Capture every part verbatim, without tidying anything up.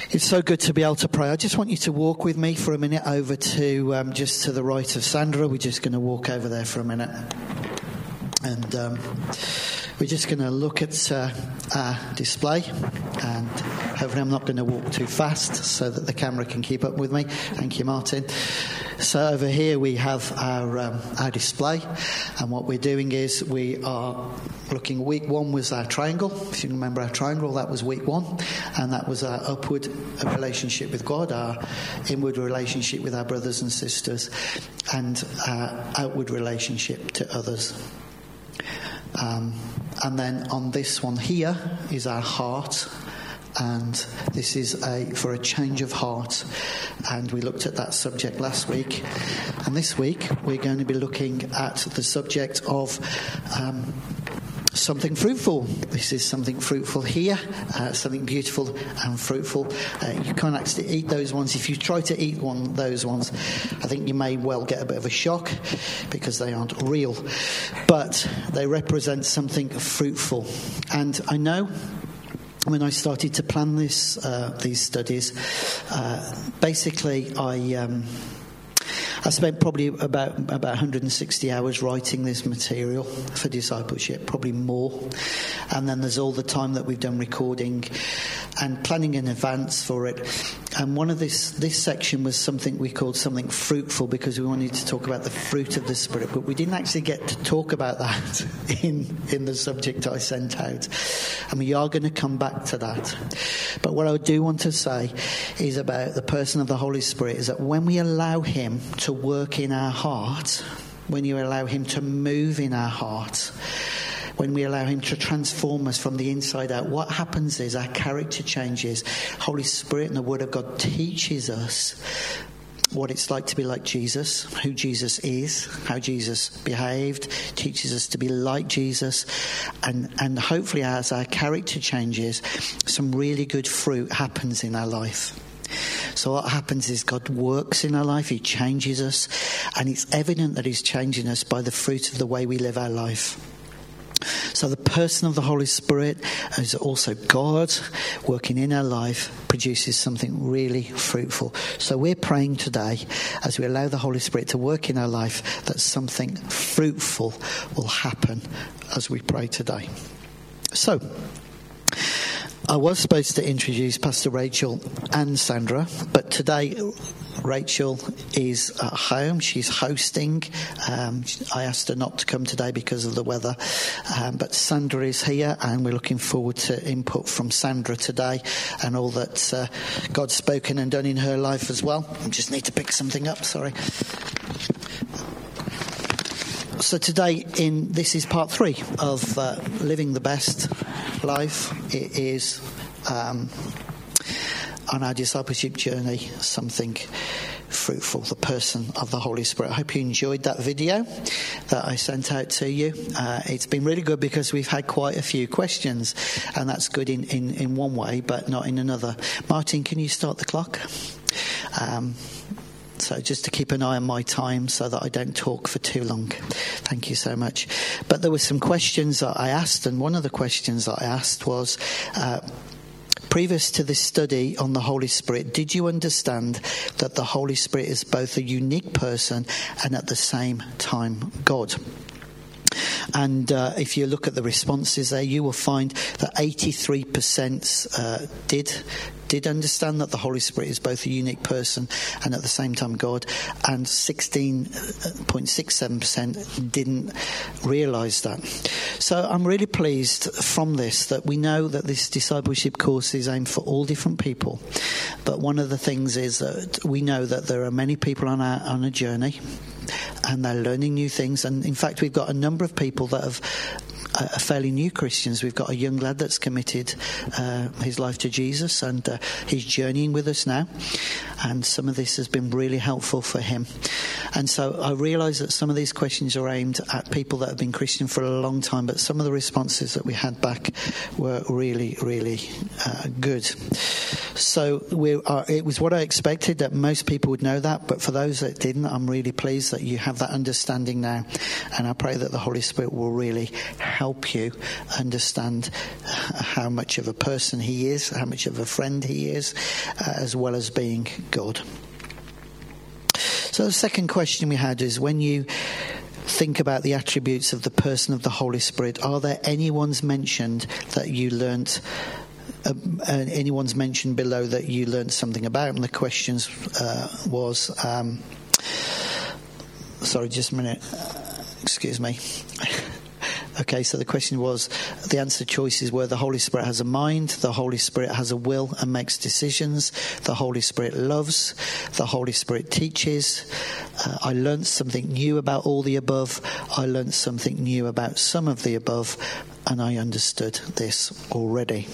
It's so good to be able to pray. I just want you to walk with me for a minute over to um, just to the right of Sandra. We're just going to walk over there for a minute. And um, we're just going to look at uh, our display. And hopefully I'm not going to walk too fast so that the camera can keep up with me. Thank you, Martin. So over here we have our um, our display, and what we're doing is we are looking. Week one was our triangle. If you remember our triangle, that was week one, and that was our upward relationship with God, our inward relationship with our brothers and sisters, and our outward relationship to others. Um, and then on this one here is our heart. And this is a for a change of heart. And we looked at that subject last week. And this week we're going to be looking at the subject of um, something fruitful. This is something fruitful here, uh, something beautiful and fruitful. Uh, you can't actually eat those ones. If you try to eat one of those ones, I think you may well get a bit of a shock because they aren't real. But they represent something fruitful. And I know when I started to plan this, uh, these studies, uh, basically I um, I spent probably about about one hundred sixty hours writing this material for discipleship, probably more. And then there's all the time that we've done recording and planning in advance for it. And one of this this section was something we called something fruitful, because we wanted to talk about the fruit of the Spirit, but we didn't actually get to talk about that in in the subject I sent out. And we are going to come back to that. But what I do want to say is about the person of the Holy Spirit is that when we allow him to work in our heart, when you allow him to move in our heart, when we allow him to transform us from the inside out, what happens is our character changes. Holy Spirit and the Word of God teaches us what it's like to be like Jesus, who Jesus is, how Jesus behaved, teaches us to be like Jesus, and, and hopefully as our character changes, some really good fruit happens in our life. So what happens is God works in our life, he changes us, and it's evident that he's changing us by the fruit of the way we live our life. So the person of the Holy Spirit is also God working in our life, produces something really fruitful. So we're praying today, as we allow the Holy Spirit to work in our life, that something fruitful will happen as we pray today. So I was supposed to introduce Pastor Rachel and Sandra, but today Rachel is at home. She's hosting. Um, I asked her not to come today because of the weather. Um, but Sandra is here, and we're looking forward to input from Sandra today and all that uh, God's spoken and done in her life as well. I just need to pick something up, sorry. So today, in this is part three of uh, Living the Best Life. It is um, on our discipleship journey, something fruitful, the person of the Holy Spirit. I hope you enjoyed that video that I sent out to you. Uh, it's been really good because we've had quite a few questions, and that's good in, in, in one way, but not in another. Martin, can you start the clock? Um, So just to keep an eye on my time so that I don't talk for too long. Thank you so much. But there were some questions that I asked, and one of the questions that I asked was, uh, previous to this study on the Holy Spirit, did you understand that the Holy Spirit is both a unique person and at the same time God? And uh, if you look at the responses there, you will find that eighty-three percent uh, did did understand that the Holy Spirit is both a unique person and at the same time God, and sixteen point six seven percent didn't realise that. So I'm really pleased from this that we know that this discipleship course is aimed for all different people. But one of the things is that we know that there are many people on our on a journey, and they're learning new things. And in fact, we've got a number of people that have uh, are fairly new Christians. We've got a young lad that's committed uh, his life to Jesus, and uh, he's journeying with us now. And some of this has been really helpful for him. And so I realise that some of these questions are aimed at people that have been Christian for a long time, but some of the responses that we had back were really, really uh, good. So we are, it was what I expected, that most people would know that, but for those that didn't, I'm really pleased that you have that understanding now, and I pray that the Holy Spirit will really help you understand how much of a person he is, how much of a friend he is, uh, as well as being God. So the second question we had is, when you think about the attributes of the person of the Holy Spirit, are there any ones mentioned that you learnt, uh, uh, anyone's mentioned below that you learnt something about? And the questions uh, was, um, sorry, just a minute, uh, excuse me. Okay, so the question was, the answer choices were: the Holy Spirit has a mind, the Holy Spirit has a will and makes decisions, the Holy Spirit loves, the Holy Spirit teaches, uh, I learnt something new about all the above, I learnt something new about some of the above, and I understood this already.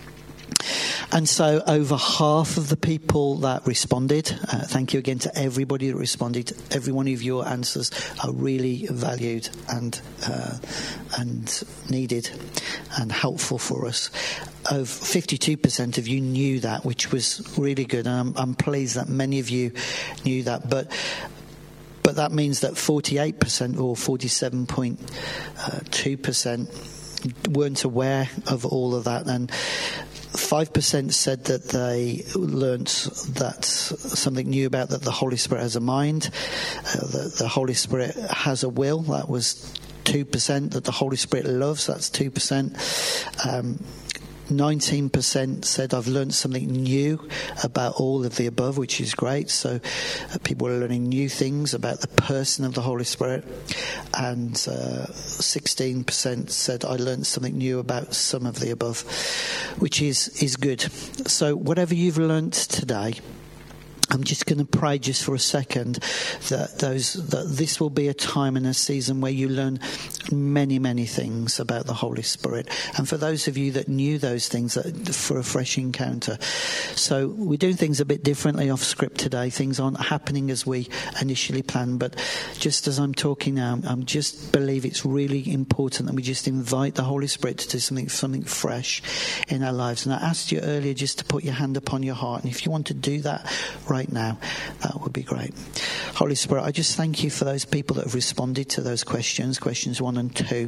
And so over half of the people that responded, uh, thank you again to everybody that responded. Every one of your answers are really valued and uh, and needed and helpful for us. Of fifty-two percent of you knew that, which was really good. And I'm, I'm pleased that many of you knew that. But but that means that forty-eight percent or forty-seven point two percent weren't aware of all of that. And five percent said that they learnt that something new about that the Holy Spirit has a mind, uh, that the Holy Spirit has a will. That was two percent. That the Holy Spirit loves. That's two percent. Um, nineteen percent said, I've learned something new about all of the above, which is great. So uh, people are learning new things about the person of the Holy Spirit. And uh, sixteen percent said, I learned something new about some of the above, which is, is good. So whatever you've learnt today, I'm just going to pray just for a second that those that this will be a time and a season where you learn many, many things about the Holy Spirit. And for those of you that knew those things, that, for a fresh encounter. So we're doing things a bit differently off script today. Things aren't happening as we initially planned. But just as I'm talking now, I just believe it's really important that we just invite the Holy Spirit to do something, something fresh in our lives. And I asked you earlier just to put your hand upon your heart. And if you want to do that right now, that would be great. Holy Spirit, I just thank you for those people that have responded to those questions, questions one and two.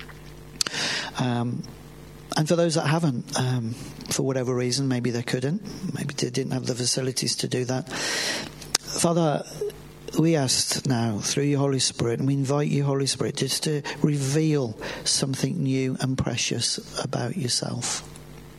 Um, and for those that haven't, um, for whatever reason, maybe they couldn't, maybe they didn't have the facilities to do that. Father, we ask now through your Holy Spirit, and we invite you, Holy Spirit, just to reveal something new and precious about yourself.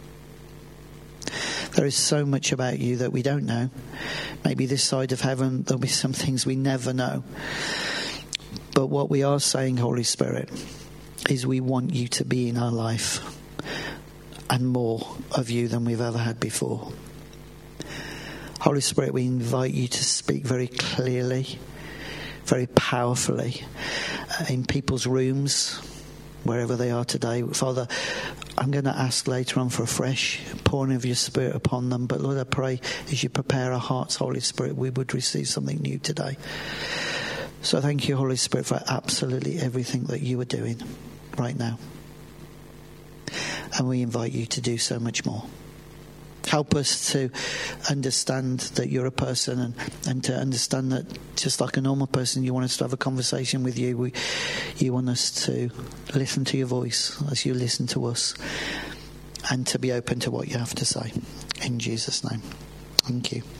There is so much about you that we don't know. Maybe this side of heaven, there'll be some things we never know. But what we are saying, Holy Spirit, is we want you to be in our life, and more of you than we've ever had before. Holy Spirit, we invite you to speak very clearly, very powerfully, uh, in people's rooms, wherever they are today. Father, I'm going to ask later on for a fresh pouring of your Spirit upon them. But Lord, I pray as you prepare our hearts, Holy Spirit, we would receive something new today. So thank you, Holy Spirit, for absolutely everything that you are doing right now. And we invite you to do so much more. Help us to understand that you're a person, and, and to understand that just like a normal person, you want us to have a conversation with you. We, you want us to listen to your voice as you listen to us, and to be open to what you have to say. In Jesus' name. Thank you.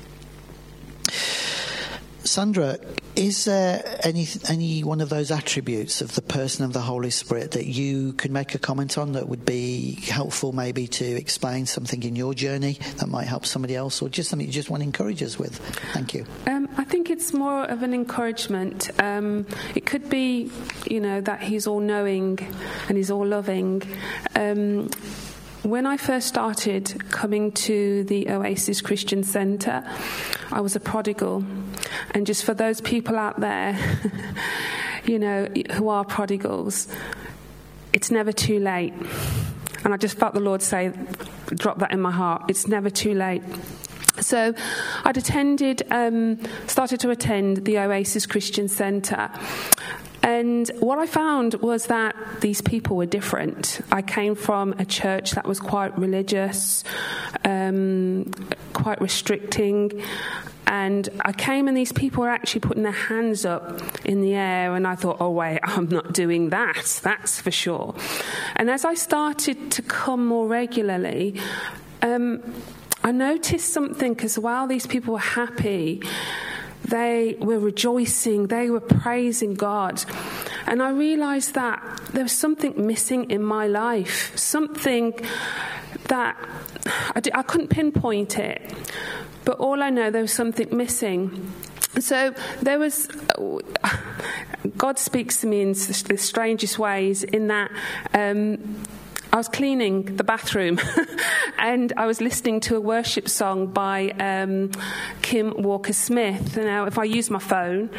Sandra, is there any any one of those attributes of the person of the Holy Spirit that you could make a comment on that would be helpful, maybe to explain something in your journey that might help somebody else, or just something you just want to encourage us with? Thank you. Um, I think it's more of an encouragement. Um, it could be, you know, that he's all-knowing and he's all-loving. Um, When I first started coming to the Oasis Christian Centre, I was a prodigal. And just for those people out there, you know, who are prodigals, it's never too late. And I just felt the Lord say, drop that in my heart. It's never too late. So I'd attended, um, started to attend the Oasis Christian Centre. And what I found was that these people were different. I came from a church that was quite religious, um, quite restricting. And I came and these people were actually putting their hands up in the air. And I thought, oh, wait, I'm not doing that. That's for sure. And as I started to come more regularly, um, I noticed something, because while these people were happy, they were rejoicing, they were praising God. And I realised that there was something missing in my life, something that I, did, I couldn't pinpoint it, but all I know, there was something missing. So there was, God speaks to me in the strangest ways, in that um, I was cleaning the bathroom and I was listening to a worship song by um, Kim Walker-Smith. Now, if I use my phone,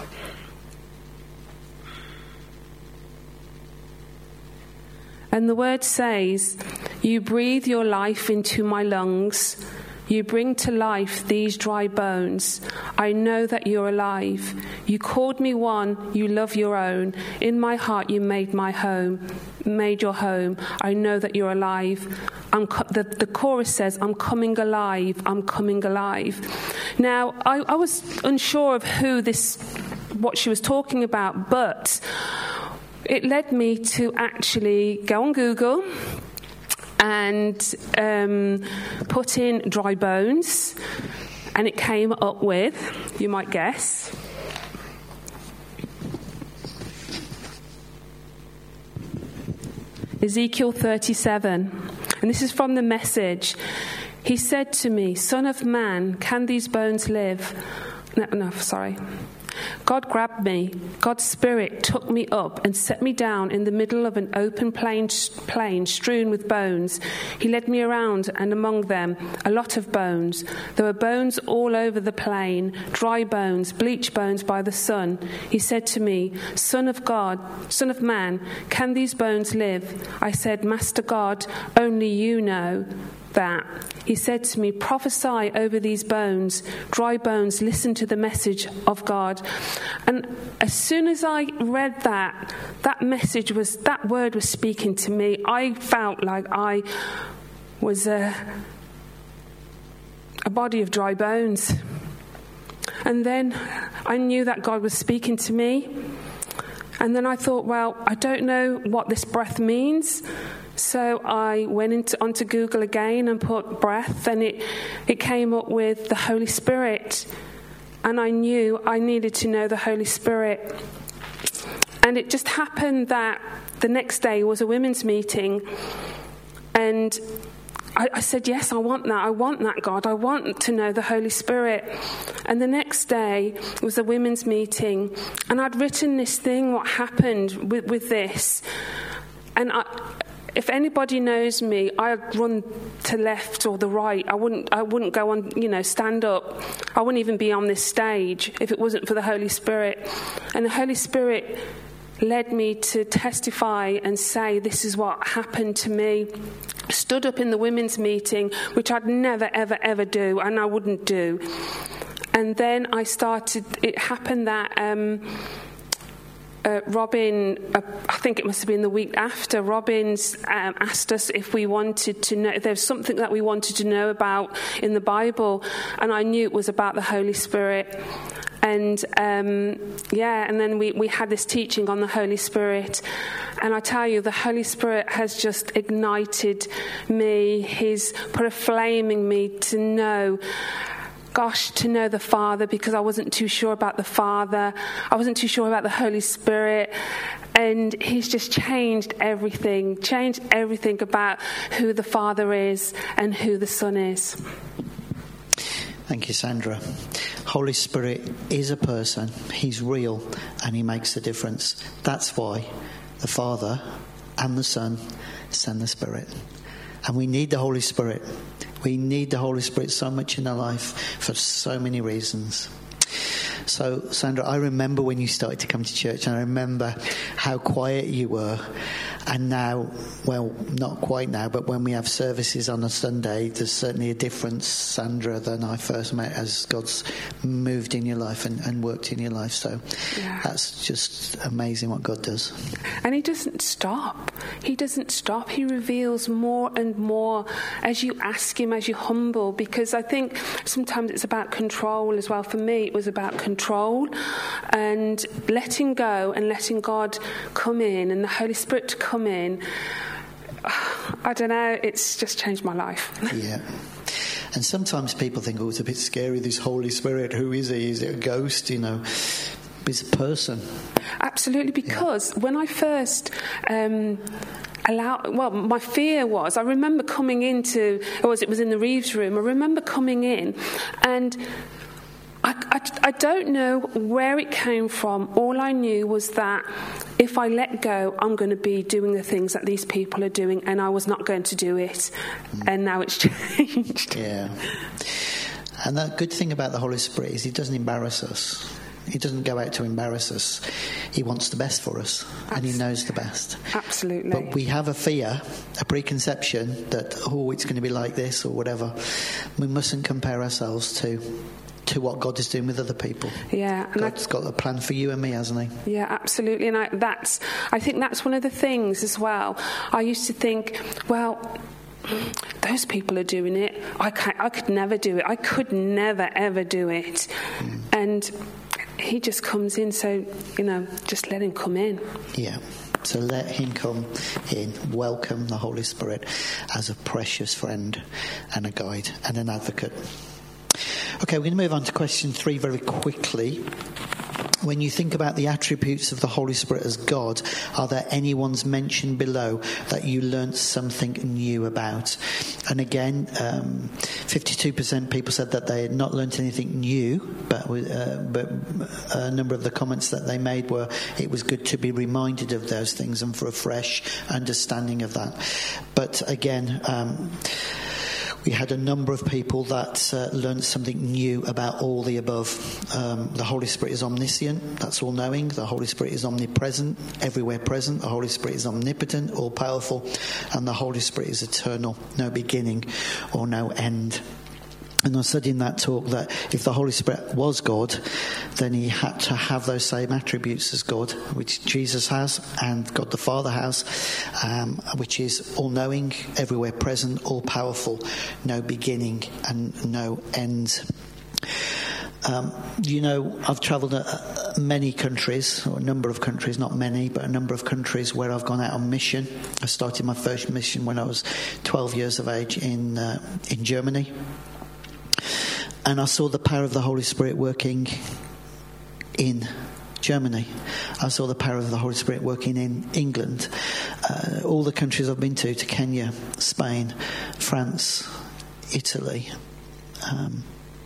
and the word says, "You breathe your life into my lungs. You bring to life these dry bones. I know that you're alive. You called me one, you love your own. In my heart you made my home, made your home. I know that you're alive." I'm co- the, the chorus says, "I'm coming alive, I'm coming alive." Now, I, I was unsure of who this, what she was talking about, but it led me to actually go on Google and um, put in dry bones, and it came up with, you might guess, Ezekiel thirty-seven. And this is from the Message. "He said to me, 'Son of man, can these bones live?'" No, no, sorry. God grabbed me. God's Spirit took me up and set me down in the middle of an open plain, plain strewn with bones. He led me around, and among them, a lot of bones. There were bones all over the plain, dry bones, bleached bones by the sun. He said to me, "Son of God, Son of man, can these bones live?" I said, "Master God, only you know that." He said to me, "Prophesy over these bones, dry bones, listen to the message of God." And as soon as I read that, that message was, that word was speaking to me. I felt like I was a, a body of dry bones. And then I knew that God was speaking to me. And then I thought, well, I don't know what this breath means. So I went into, onto Google again and put breath, and it, it came up with the Holy Spirit. And I knew I needed to know the Holy Spirit. And it just happened that the next day was a women's meeting. And I, I said, yes, I want that. I want that, God. I want to know the Holy Spirit. And the next day was a women's meeting. And I'd written this thing, what happened with, with this. And I... If anybody knows me, I'd run to left or the right. I wouldn't I wouldn't go on, you know, stand up. I wouldn't even be on this stage if it wasn't for the Holy Spirit. And the Holy Spirit led me to testify and say, this is what happened to me. Stood up in the women's meeting, which I'd never, ever, ever do, and I wouldn't do. And then I started, it happened that... Um, Uh, Robin, uh, I think it must have been the week after, Robin's um, asked us if we wanted to know, if there was something that we wanted to know about in the Bible, and I knew it was about the Holy Spirit. And um, yeah, and then we, we had this teaching on the Holy Spirit. And I tell you, the Holy Spirit has just ignited me. He's put a flame in me to know Gosh, to know the Father, because I wasn't too sure about the Father. I wasn't too sure about the Holy Spirit. And he's just changed everything, changed everything about who the Father is and who the Son is. Thank you, Sandra. Holy Spirit is a person. He's real and he makes a difference. That's why the Father and the Son send the Spirit. And we need the Holy Spirit. We need the Holy Spirit so much in our life for so many reasons. So, Sandra, I remember when you started to come to church, and I remember how quiet you were. And now, well, not quite now, but when we have services on a Sunday, there's certainly a difference, Sandra, than I first met, as God's moved in your life and, and worked in your life. So yeah. That's just amazing what God does. And he doesn't stop. He doesn't stop. He reveals more and more as you ask him, as you humble, because I think sometimes it's about control as well. For me, it was about control and letting go and letting God come in and the Holy Spirit to come in. I don't know, it's just changed my life. Yeah. And sometimes people think, oh, it's a bit scary, this Holy Spirit. Who is he? Is it a ghost? You know, he's a person. Absolutely, because yeah. when I first... Um, Allow, well, my fear was, I remember coming into, or was it was in the Reeves room, I remember coming in and I, I, I don't know where it came from. All I knew was that if I let go, I'm going to be doing the things that these people are doing, and I was not going to do it. Mm. And now it's changed. Yeah. And the good thing about the Holy Spirit is he doesn't embarrass us. He doesn't go out to embarrass us. He wants the best for us, Absolutely. And he knows the best. Absolutely. But we have a fear, a preconception that, oh, it's going to be like this or whatever. We mustn't compare ourselves to to what God is doing with other people. Yeah, and God's I, got a plan for you and me, hasn't he? Yeah, absolutely. And I, that's, I think that's one of the things as well. I used to think, well, those people are doing it. I can't, I could never do it. I could never ever do it. Mm. And he just comes in, so, you know, just let him come in. Yeah. So let him come in. Welcome the Holy Spirit as a precious friend and a guide and an advocate. Okay, we're going to move on to question three very quickly. When you think about the attributes of the Holy Spirit as God, are there any ones mentioned below that you learnt something new about? And again, um, fifty-two percent people said that they had not learnt anything new, but, uh, but a number of the comments that they made were it was good to be reminded of those things and for a fresh understanding of that. But again, um, we had a number of people that uh, learned something new about all the above. Um, the Holy Spirit is omniscient, that's all-knowing. The Holy Spirit is omnipresent, everywhere present. The Holy Spirit is omnipotent, all-powerful. And the Holy Spirit is eternal, no beginning or no end. And I said in that talk that if the Holy Spirit was God, then he had to have those same attributes as God, which Jesus has and God the Father has, um, which is all-knowing, everywhere present, all-powerful, no beginning and no end. Um, you know, I've travelled uh, many countries, or a number of countries, not many, but a number of countries where I've gone out on mission. I started my first mission when I was twelve years of age in uh, in Germany. And I saw the power of the Holy Spirit working in Germany. I saw the power of the Holy Spirit working in England. Uh, all the countries I've been to, to Kenya, Spain, France, Italy, um,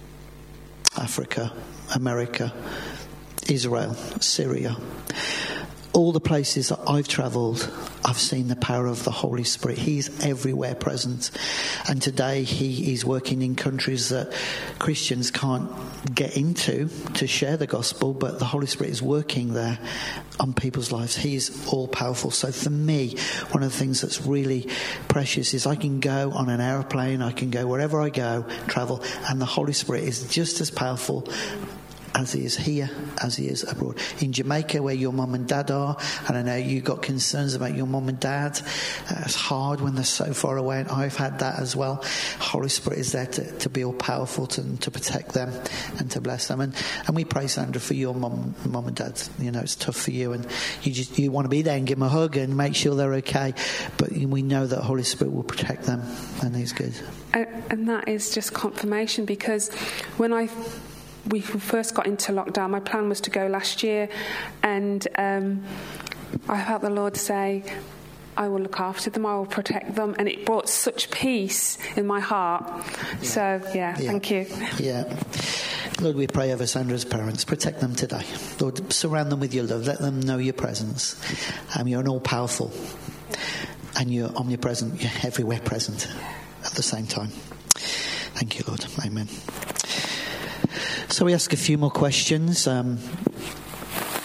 Africa, America, Israel, Syria. All the places that I've travelled, I've seen the power of the Holy Spirit. He's everywhere present. And today he is working in countries that Christians can't get into to share the gospel, but the Holy Spirit is working there on people's lives. He is all powerful. So for me, one of the things that's really precious is I can go on an aeroplane, I can go wherever I go, travel, and the Holy Spirit is just as powerful as he is here, as he is abroad. In Jamaica, where your mum and dad are, and I know you got concerns about your mum and dad. Uh, it's hard when they're so far away, and I've had that as well. Holy Spirit is there to, to be all powerful, to, to protect them and to bless them. And, and we pray, Sandra, for your mum, mum and dad. You know, it's tough for you, and you just you want to be there and give them a hug and make sure they're okay. But we know that Holy Spirit will protect them, and he's good. And, and that is just confirmation, because when I we first got into lockdown, my plan was to go last year, and um, I felt the Lord say, I will look after them, I will protect them, and it brought such peace in my heart. Yeah. So, yeah, yeah, thank you. Yeah. Lord, we pray over Sandra's parents. Protect them today. Lord, surround them with your love. Let them know your presence. Um, you're an all-powerful, and you're omnipresent. You're everywhere present at the same time. Thank you, Lord. Amen. So we ask a few more questions. Um,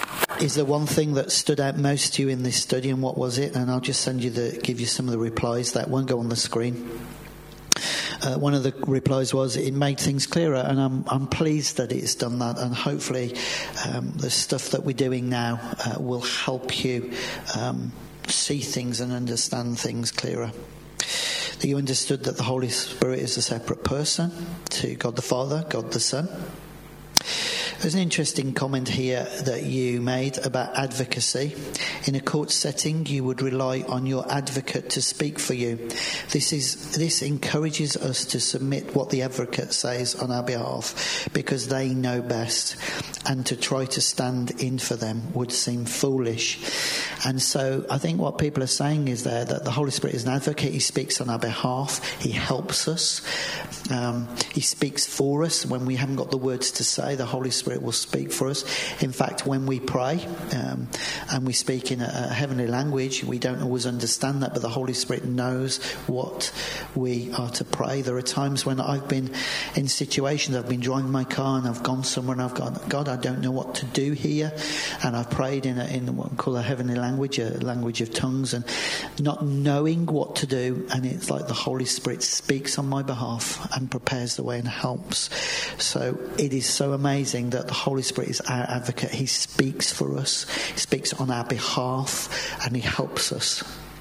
is there one thing that stood out most to you in this study, and what was it? And I'll just send you the, give you some of the replies that won't go on the screen. Uh, one of the replies was it made things clearer, and I'm I'm pleased that it's done that, and hopefully um, the stuff that we're doing now uh, will help you um, see things and understand things clearer. That you understood that the Holy Spirit is a separate person to God the Father, God the Son. There's an interesting comment here that you made about advocacy. In a court setting, you would rely on your advocate to speak for you. This is this encourages us to submit what the advocate says on our behalf, because they know best, and to try to stand in for them would seem foolish. And so I think what people are saying is there that the Holy Spirit is an advocate. He speaks on our behalf. He helps us. Um, he speaks for us. When we haven't got the words to say, the Holy Spirit will speak for us. In fact, when we pray um, and we speak in a, a heavenly language, we don't always understand that, but the Holy Spirit knows what we are to pray. There are times when I've been in situations, I've been driving my car and I've gone somewhere and I've gone, God, I don't know what to do here. And I've prayed in, a, in what we call a heavenly language, a language of tongues, and not knowing what to do. And it's like the Holy Spirit speaks on my behalf and prepares the way and helps. So it is so amazing that the Holy Spirit is our advocate. He speaks for us. He speaks on our behalf, and he helps us.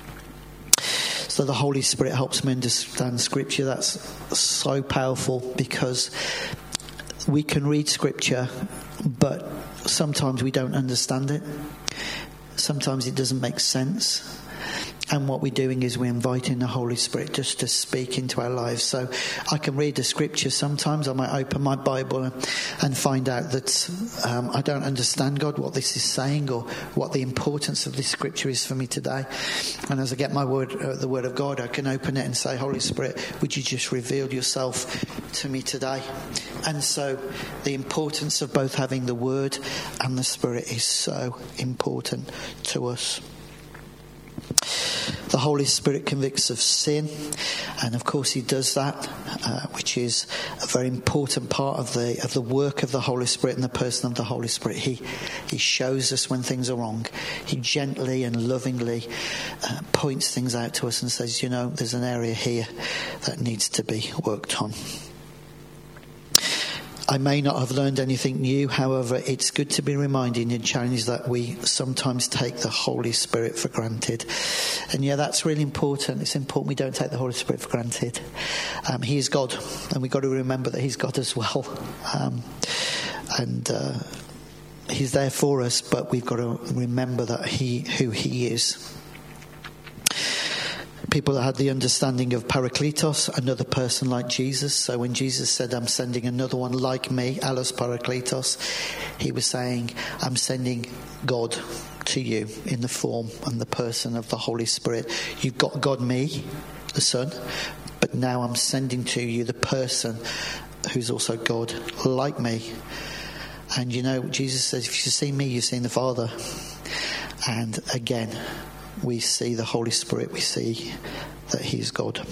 So the Holy Spirit helps me understand Scripture. That's so powerful, because we can read Scripture, but sometimes we don't understand it. Sometimes it doesn't make sense. And what we're doing is we're inviting the Holy Spirit just to speak into our lives. So I can read the Scripture. Sometimes I might open my Bible and find out that um, I don't understand, God, what this is saying, or what the importance of this Scripture is for me today. And as I get my word, uh, the Word of God, I can open it and say, Holy Spirit, would you just reveal yourself to me today? And so the importance of both having the Word and the Spirit is so important to us. The Holy Spirit convicts of sin, and of course he does that, uh, which is a very important part of the of the work of the Holy Spirit and the person of the Holy Spirit. He he shows us when things are wrong. He gently and lovingly uh, points things out to us and says, you know, there's an area here that needs to be worked on. I may not have learned anything new, however, it's good to be reminded and challenged that we sometimes take the Holy Spirit for granted. And yeah, that's really important. It's important we don't take the Holy Spirit for granted. Um, he is God, and we've got to remember that he's God as well. Um, and uh, he's there for us, but we've got to remember that he who he is. People that had the understanding of Parakletos, another person like Jesus. So when Jesus said, I'm sending another one like me, Allos Parakletos, he was saying, I'm sending God to you in the form and the person of the Holy Spirit. You've got God, me, the Son, but now I'm sending to you the person who's also God, like me. And you know, Jesus says, if you see me, you've seen the Father. And again, we see the Holy Spirit, we see that he is God.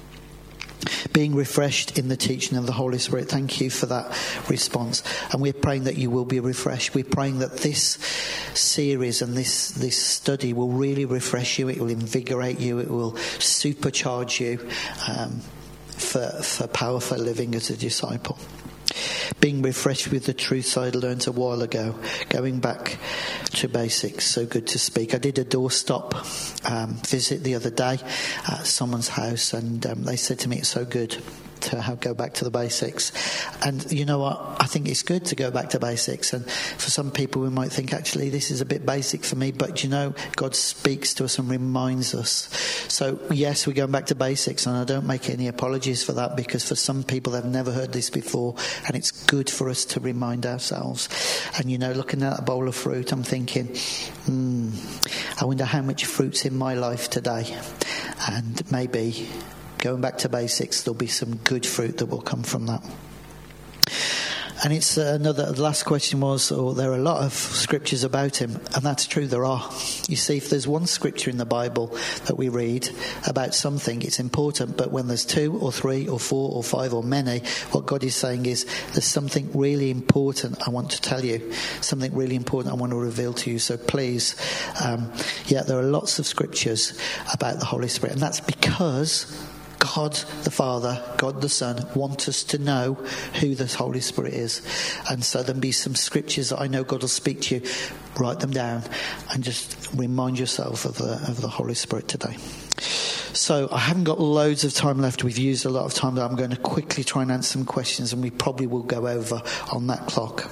Being refreshed in the teaching of the Holy Spirit. Thank you for that response. And we're praying that you will be refreshed. We're praying that this series and this, this study will really refresh you. It will invigorate you. It will supercharge you um, for, for powerful living as a disciple. Being refreshed with the truths I learned a while ago, going back to basics. So good to speak. I did a doorstop um, visit the other day at someone's house, and um, they said to me, it's so good to have, go back to the basics. And you know what? I think it's good to go back to basics. And for some people, we might think, actually, this is a bit basic for me. But you know, God speaks to us and reminds us. So yes, we're going back to basics, and I don't make any apologies for that, because for some people, they've never heard this before, and it's good for us to remind ourselves. And you know, looking at a bowl of fruit, I'm thinking, hmm, I wonder how much fruit's in my life today. And maybe going back to basics, there'll be some good fruit that will come from that. And it's another, the last question was, oh, there are a lot of scriptures about him. And that's true, there are. You see, if there's one scripture in the Bible that we read about something, it's important. But when there's two or three or four or five or many, what God is saying is, there's something really important I want to tell you. Something really important I want to reveal to you. So please, um, yeah, there are lots of scriptures about the Holy Spirit. And that's because God the Father, God the Son, want us to know who the Holy Spirit is. And so there'll be some scriptures that I know God will speak to you. Write them down and just remind yourself of the, of the Holy Spirit today. So I haven't got loads of time left. We've used a lot of time, but I'm going to quickly try and answer some questions, and we probably will go over on that clock.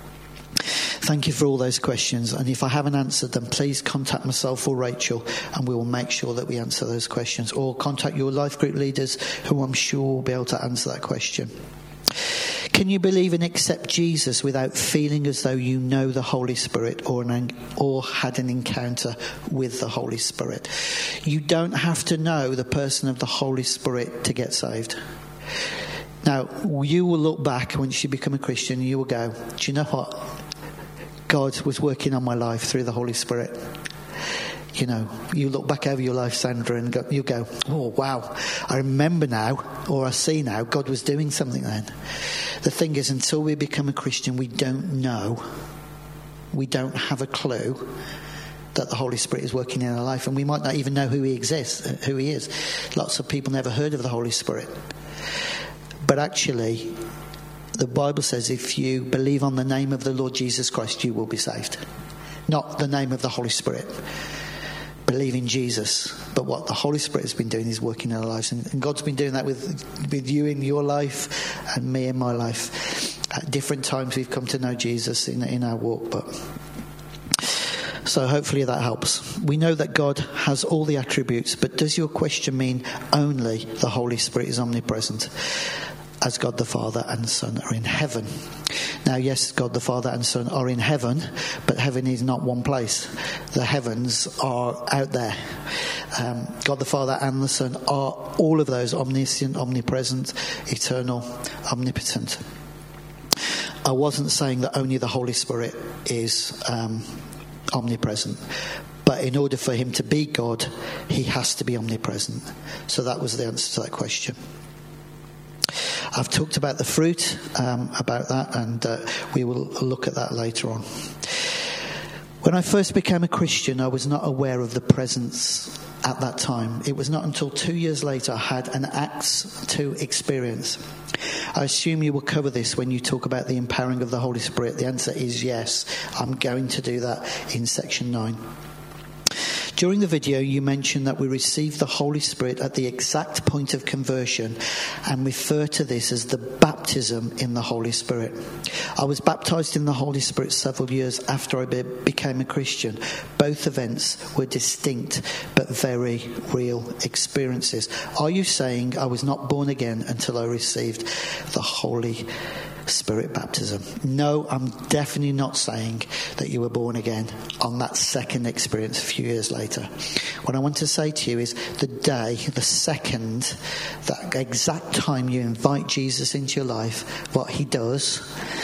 Thank you for all those questions, and if I haven't answered them, please contact myself or Rachel, and we will make sure that we answer those questions. Or contact your life group leaders, who I'm sure will be able to answer that question. Can you believe and accept Jesus without feeling as though you know the Holy Spirit or an, or had an encounter with the Holy Spirit? You don't have to know the person of the Holy Spirit to get saved. Now, you will look back once you become a Christian, and you will go, do you know what? God was working on my life through the Holy Spirit. You know, you look back over your life, Sandra, and go, you go, oh, wow, I remember now, or I see now, God was doing something then. The thing is, until we become a Christian, we don't know, we don't have a clue that the Holy Spirit is working in our life, and we might not even know who he exists, who he is. Lots of people never heard of the Holy Spirit. But actually, the Bible says if you believe on the name of the Lord Jesus Christ, you will be saved. Not the name of the Holy Spirit. Believe in Jesus. But what the Holy Spirit has been doing is working in our lives. And, and God's been doing that with, with you in your life and me in my life. At different times we've come to know Jesus in, in our walk. But so hopefully that helps. We know that God has all the attributes, but does your question mean only the Holy Spirit is omnipresent? As God the Father and Son are in heaven. Now, yes, God the Father and Son are in heaven, but heaven is not one place. The heavens are out there. Um, God the Father and the Son are all of those: omniscient, omnipresent, eternal, omnipotent. I wasn't saying that only the Holy Spirit is um, omnipresent. But in order for him to be God, he has to be omnipresent. So that was the answer to that question. I've talked about the fruit, um, about that, and uh, we will look at that later on. When I first became a Christian, I was not aware of the presence at that time. It was not until two years later I had an Acts two experience. I assume you will cover this when you talk about the empowering of the Holy Spirit. The answer is yes. I'm going to do that in section nine. During the video, you mentioned that we receive the Holy Spirit at the exact point of conversion and refer to this as the baptism in the Holy Spirit. I was baptized in the Holy Spirit several years after I be- became a Christian. Both events were distinct but very real experiences. Are you saying I was not born again until I received the Holy Spirit baptism? No, I'm definitely not saying that you were born again on that second experience a few years later. What I want to say to you is the day, the second, that exact time you invite Jesus into your life, what he does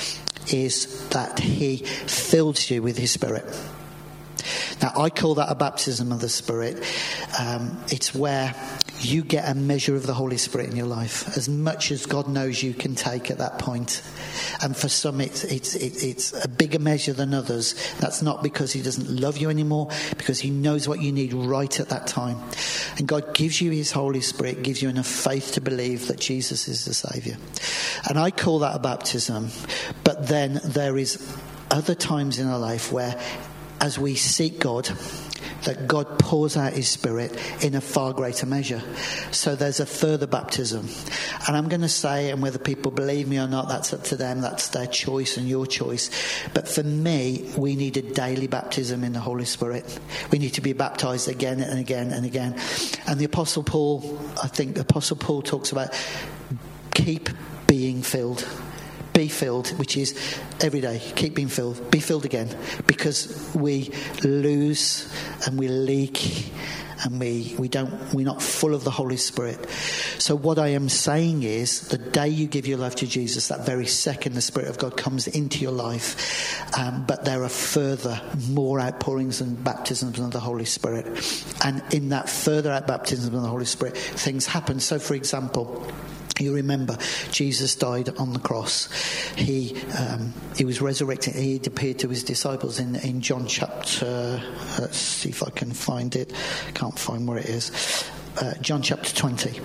is that he fills you with his Spirit. Now, I call that a baptism of the Spirit. Um, it's where you get a measure of the Holy Spirit in your life, as much as God knows you can take at that point. And for some, it's it's it's a bigger measure than others. That's not because he doesn't love you anymore, because he knows what you need right at that time. And God gives you his Holy Spirit, gives you enough faith to believe that Jesus is the Saviour. And I call that a baptism. But then there is other times in our life where, as we seek God, that God pours out his Spirit in a far greater measure. So there's a further baptism. And I'm going to say, and whether people believe me or not, that's up to them. That's their choice and your choice. But for me, we need a daily baptism in the Holy Spirit. We need to be baptized again and again and again. And the Apostle Paul, I think the Apostle Paul talks about keep being filled. Be filled, which is every day, keep being filled, be filled again, because we lose and we leak and we, we don't, we're not full of the Holy Spirit. So what I am saying is, the day you give your life to Jesus, that very second the Spirit of God comes into your life. Um, but there are further, more outpourings and baptisms of the Holy Spirit. And in that further out baptism of the Holy Spirit, things happen. So for example, you remember Jesus died on the cross. He um, he was resurrected. He had appeared to his disciples in, in John chapter, let's see if I can find it. Can't find where it is. Uh, John chapter twenty.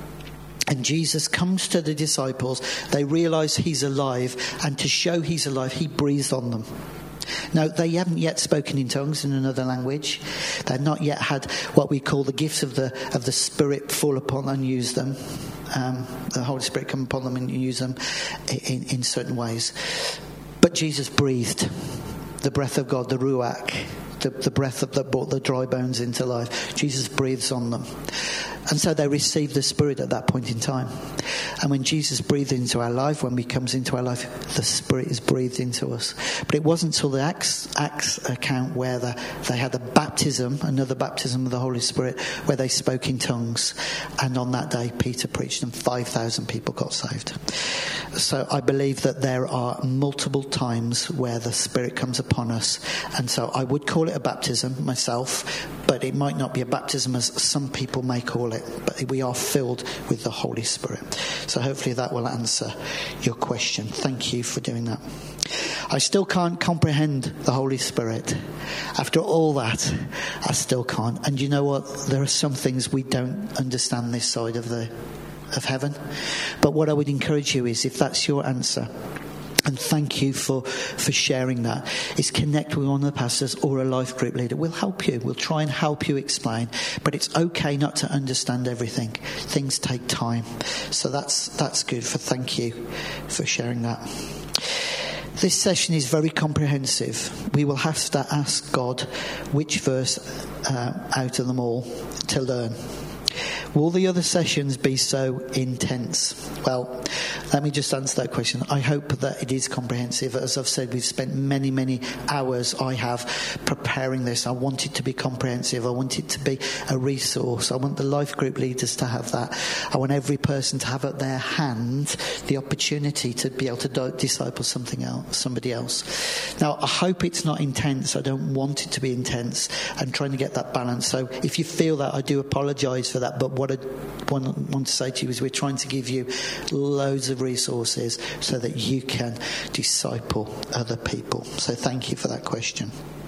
And Jesus comes to the disciples. They realise he's alive. And to show he's alive, he breathes on them. Now, they haven't yet spoken in tongues in another language. They've not yet had what we call the gifts of the of the Spirit fall upon and use them. Um, the Holy Spirit come upon them and use them in, in certain ways. But Jesus breathed the breath of God, the Ruach, the, the breath that brought the dry bones into life. Jesus breathes on them. And so they receive the Spirit at that point in time. And when Jesus breathed into our life, when he comes into our life, the Spirit is breathed into us. But it wasn't until the Acts, Acts account where the, they had a baptism, another baptism of the Holy Spirit, where they spoke in tongues. And on that day, Peter preached and five thousand people got saved. So I believe that there are multiple times where the Spirit comes upon us. And so I would call it a baptism myself, but it might not be a baptism as some people may call it. But we are filled with the Holy Spirit. So hopefully that will answer your question. Thank you for doing that. I still can't comprehend the Holy Spirit. After all that, I still can't. And you know what? There are some things we don't understand this side of the of heaven. But what I would encourage you is, if that's your answer, and thank you for, for sharing that, is connect with one of the pastors or a life group leader. We'll help you. We'll try and help you explain. But it's okay not to understand everything. Things take time. So that's that's good. For thank you for sharing that. This session is very comprehensive. We will have to ask God which verse uh, out of them all to learn. Will the other sessions be so intense? Well, let me just answer that question. I hope that it is comprehensive. As I've said, we've spent many, many hours, I have, preparing this. I want it to be comprehensive. I want it to be a resource. I want the life group leaders to have that. I want every person to have at their hand the opportunity to be able to disciple something else, somebody else. Now, I hope it's not intense. I don't want it to be intense. I'm trying to get that balance. So if you feel that, I do apologise for that. But what I want, want to say to you is, we're trying to give you loads of resources so that you can disciple other people. So thank you for that question.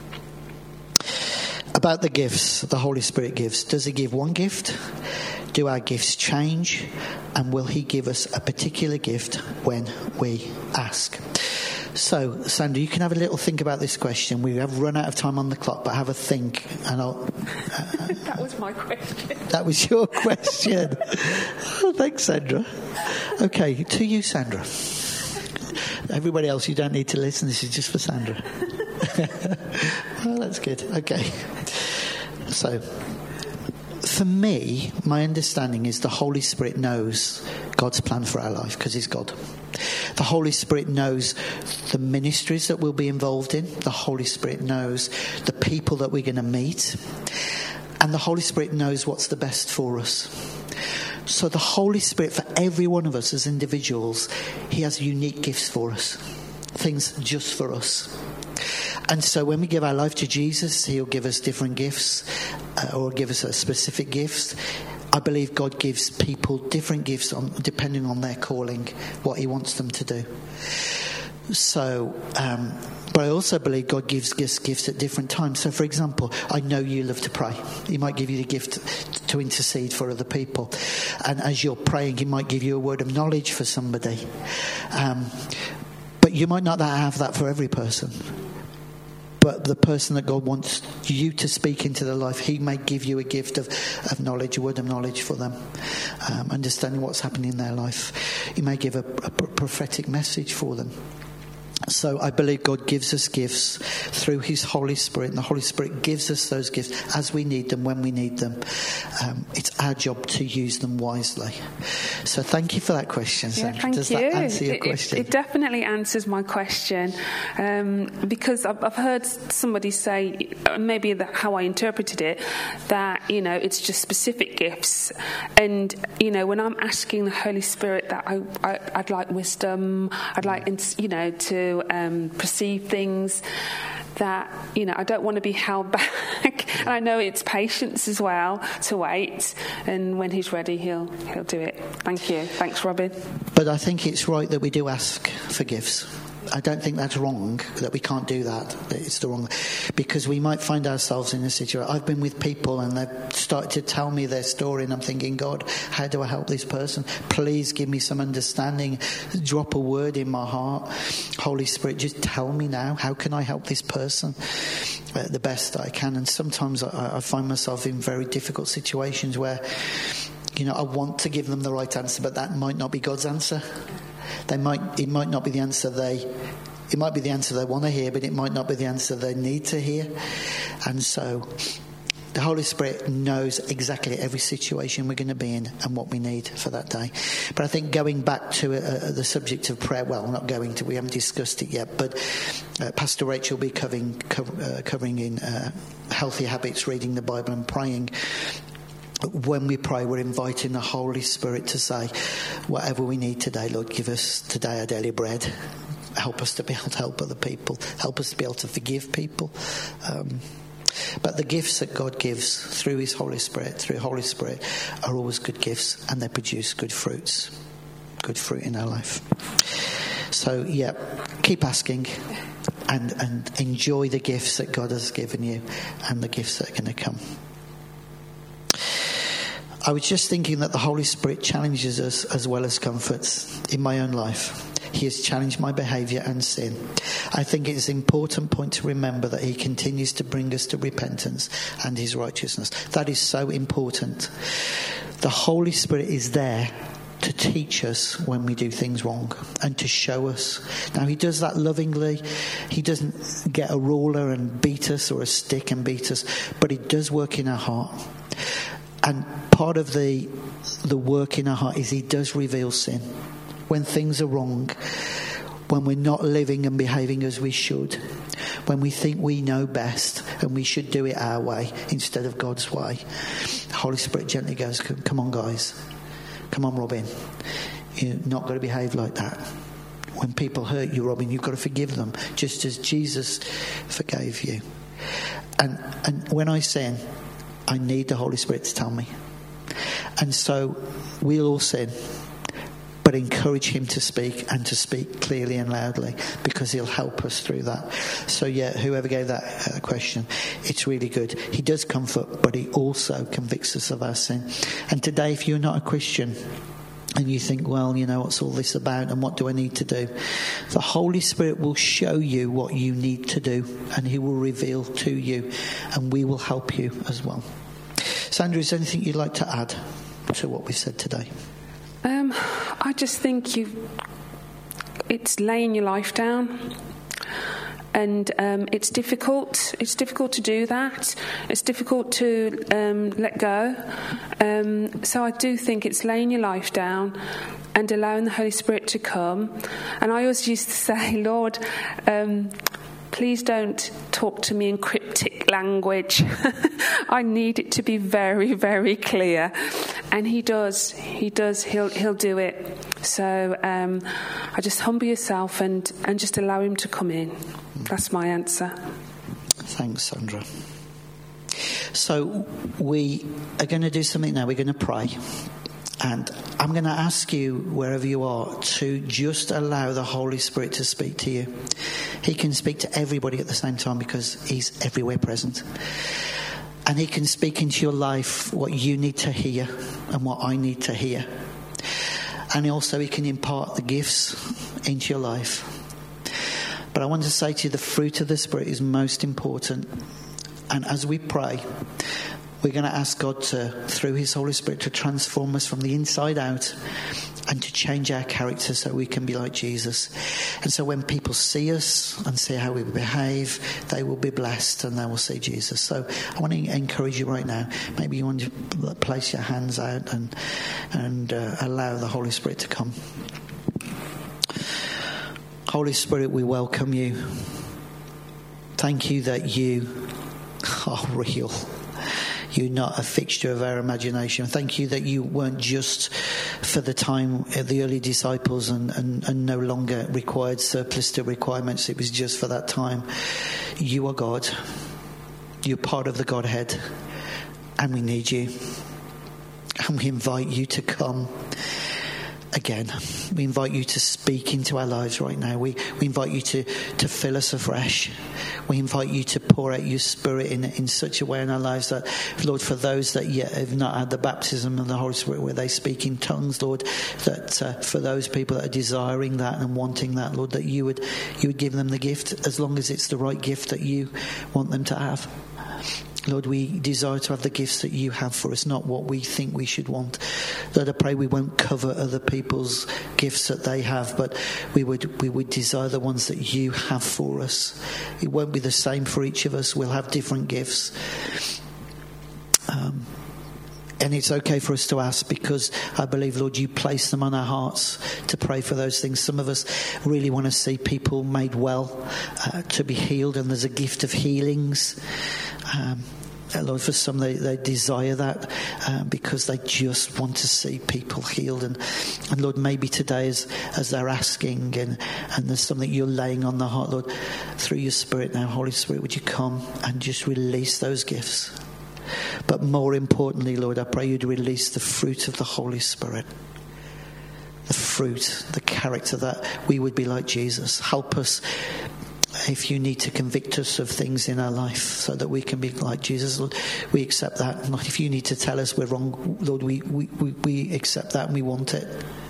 About the gifts the Holy Spirit gives. Does he give one gift? Do our gifts change? And will he give us a particular gift when we ask? So, Sandra, you can have a little think about this question. We have run out of time on the clock, but have a think. And I'll. Uh, that was my question. That was your question. Oh, thanks, Sandra. Okay, to you, Sandra. Everybody else, you don't need to listen. This is just for Sandra. Well, that's good. Okay. So, for me, my understanding is the Holy Spirit knows God's plan for our life because he's God. The Holy Spirit knows the ministries that we'll be involved in. The Holy Spirit knows the people that we're going to meet. And the Holy Spirit knows what's the best for us. So the Holy Spirit, for every one of us as individuals, he has unique gifts for us. Things just for us. And so when we give our life to Jesus, he'll give us different gifts uh, or give us a specific gifts. I believe God gives people different gifts on, depending on their calling, what he wants them to do. So, um, but I also believe God gives gifts, gifts at different times. So, for example, I know you love to pray. He might give you the gift to intercede for other people. And as you're praying, he might give you a word of knowledge for somebody. Um, but you might not have that for every person. But the person that God wants you to speak into their life, he may give you a gift of, of knowledge, a word of knowledge for them, um, understanding what's happening in their life. He may give a, a prophetic message for them. So I believe God gives us gifts through his Holy Spirit, and the Holy Spirit gives us those gifts as we need them, when we need them. Um, it's our job to use them wisely. So thank you for that question, Sandra. Yeah, thank Does you. that answer your it, question? It, it definitely answers my question, um, because I've, I've heard somebody say, maybe that how I interpreted it, that, you know, it's just specific gifts. And, you know, when I'm asking the Holy Spirit that I, I, I'd like wisdom, I'd like, you know, to um, perceive things, that, you know, I don't want to be held back. And I know it's patience as well to wait, and when he's ready, he'll he'll do it. Thank you. Thanks, Robin. But I think it's right that we do ask for gifts. I don't think that's wrong, that we can't do that. That it's the wrong, because we might find ourselves in a situation. I've been with people and they've started to tell me their story, and I'm thinking, God, how do I help this person? Please give me some understanding. Drop a word in my heart. Holy Spirit, just tell me now. How can I help this person uh, the best I can? And sometimes I, I find myself in very difficult situations where, you know, I want to give them the right answer, but that might not be God's answer. They might. It might not be the answer they. It might be the answer they want to hear, but it might not be the answer they need to hear. And so, the Holy Spirit knows exactly every situation we're going to be in and what we need for that day. But I think going back to uh, the subject of prayer. Well, not going to. We haven't discussed it yet, but uh, Pastor Rachel will be covering cover, uh, covering in uh, healthy habits, reading the Bible, and praying. When we pray, we're inviting the Holy Spirit to say, whatever we need today, Lord, give us today our daily bread. Help us to be able to help other people. Help us to be able to forgive people. Um, but the gifts that God gives through his Holy Spirit, through Holy Spirit, are always good gifts, and they produce good fruits, good fruit in our life. So, yeah, keep asking and, and enjoy the gifts that God has given you and the gifts that are going to come. I was just thinking that the Holy Spirit challenges us as well as comforts. In my own life, he has challenged my behaviour and sin. I think it is an important point to remember that he continues to bring us to repentance and his righteousness. That is so important. The Holy Spirit is there to teach us when we do things wrong and to show us. Now, he does that lovingly. He doesn't get a ruler and beat us, or a stick and beat us, but he does work in our heart. And part of the the work in our heart is he does reveal sin. When things are wrong, when we're not living and behaving as we should, when we think we know best and we should do it our way instead of God's way, the Holy Spirit gently goes, come on guys, come on Robin, you're not going to behave like that. When people hurt you, Robin, you've got to forgive them, just as Jesus forgave you. And and when I sin, I need the Holy Spirit to tell me. And so we'll all sin, but encourage him to speak, and to speak clearly and loudly, because he'll help us through that. So yeah, whoever gave that uh, question, it's really good. He does comfort, but he also convicts us of our sin. And today, if you're not a Christian, and you think, well, you know, what's all this about and what do I need to do? The Holy Spirit will show you what you need to do, and he will reveal to you, and we will help you as well. Sandra, is there anything you'd like to add to what we've said today? Um, I just think you it's laying your life down. And um, it's difficult. It's difficult to do that. It's difficult to um, let go. Um, so I do think it's laying your life down and allowing the Holy Spirit to come. And I always used to say, Lord, um, please don't talk to me in cryptic language. I need it to be very, very clear. And he does. He does. He'll he'll do it. So um, I just humble yourself and, and just allow him to come in. That's my answer. Thanks, Sandra. So we are going to do something now. We're going to pray. And I'm going to ask you, wherever you are, to just allow the Holy Spirit to speak to you. He can speak to everybody at the same time because he's everywhere present. And he can speak into your life what you need to hear and what I need to hear. And also he can impart the gifts into your life. But I want to say to you, the fruit of the Spirit is most important. And as we pray, we're going to ask God to, through his Holy Spirit, to transform us from the inside out and to change our character so we can be like Jesus. And so when people see us and see how we behave, they will be blessed and they will see Jesus. So I want to encourage you right now. Maybe you want to place your hands out and and uh, allow the Holy Spirit to come. Holy Spirit, we welcome you. Thank you that you are real. You're not a fixture of our imagination. Thank you that you weren't just for the time of the early disciples and, and, and no longer required surplus to requirements. It was just for that time. You are God. You're part of the Godhead. And we need you. And we invite you to come again. We invite you to speak into our lives right now. We, we invite you to, to fill us afresh. We invite you to pour out your Spirit in, in such a way in our lives that, Lord, for those that yet have not had the baptism of the Holy Spirit where they speak in tongues, Lord, that uh, for those people that are desiring that and wanting that, Lord, that you would you would give them the gift as long as it's the right gift that you want them to have. Lord, we desire to have the gifts that you have for us, not what we think we should want. Lord, I pray we won't cover other people's gifts that they have, but we would we would desire the ones that you have for us. It won't be the same for each of us. We'll have different gifts. Um, and it's okay for us to ask, because I believe, Lord, you place them on our hearts to pray for those things. Some of us really want to see people made well, uh, to be healed, and there's a gift of healings. Um, Lord, for some they, they desire that uh, because they just want to see people healed. And, and Lord, maybe today as, as they're asking and, and there's something you're laying on the heart, Lord, through your Spirit now, Holy Spirit, would you come and just release those gifts? But more importantly, Lord, I pray you'd release the fruit of the Holy Spirit. The fruit, the character, that we would be like Jesus. Help us if you need to convict us of things in our life so that we can be like Jesus, Lord, we accept that. Lord, if you need to tell us we're wrong, Lord, we, we, we, we accept that and we want it.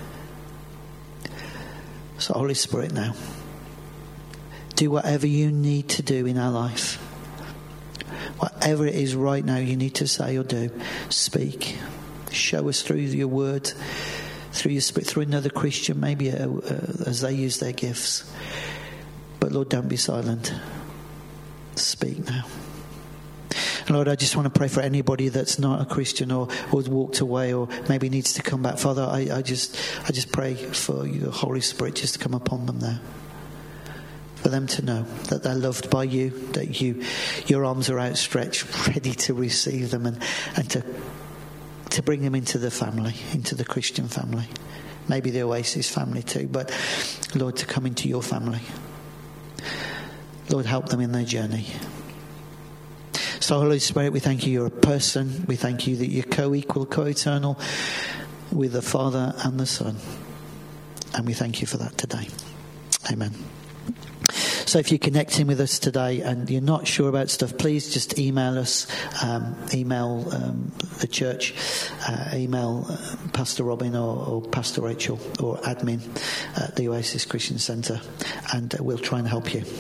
So Holy Spirit now, do whatever you need to do in our life. Whatever it is right now you need to say or do, speak. Show us through your word, through your Spirit, through another Christian, maybe uh, uh, as they use their gifts. But Lord, don't be silent. Speak now. And Lord, I just want to pray for anybody that's not a Christian or, or has walked away or maybe needs to come back. Father, I, I just I just pray for your Holy Spirit just to come upon them now. For them to know that they're loved by you, that you your arms are outstretched, ready to receive them and, and to to bring them into the family, into the Christian family. Maybe the Oasis family too, but Lord, to come into your family. Lord, help them in their journey. So, Holy Spirit, we thank you you're a person. We thank you that you're co-equal, co-eternal with the Father and the Son. And we thank you for that today. Amen. So if you're connecting with us today and you're not sure about stuff, please just email us, um, email um, the church, uh, email uh, Pastor Robin or, or Pastor Rachel or admin at the Oasis Christian Centre, and uh, we'll try and help you.